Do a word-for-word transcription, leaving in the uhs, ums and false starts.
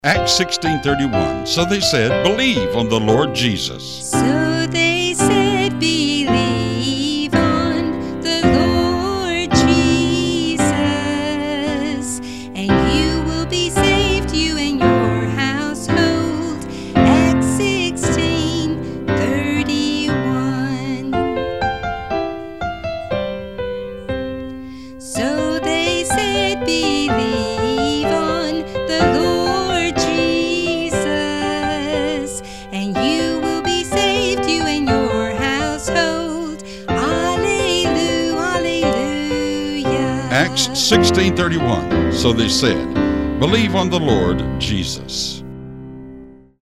Acts sixteen thirty-one. So they said, believe on the Lord Jesus. So they said, believe on the Lord Jesus, and you will be saved, you and your household. Acts sixteen thirty-one. So they said, believe on the Lord Jesus, and you will be saved, you and your household. Alleluia, alleluia. Acts sixteen thirty-one. So they said, believe on the Lord Jesus.